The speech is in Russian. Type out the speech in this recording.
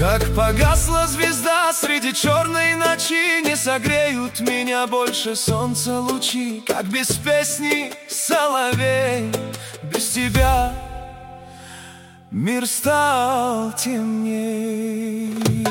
Как погасла звезда среди черной ночи, не согреют меня больше солнца лучи. Как без песни соловей, без тебя мир стал темней.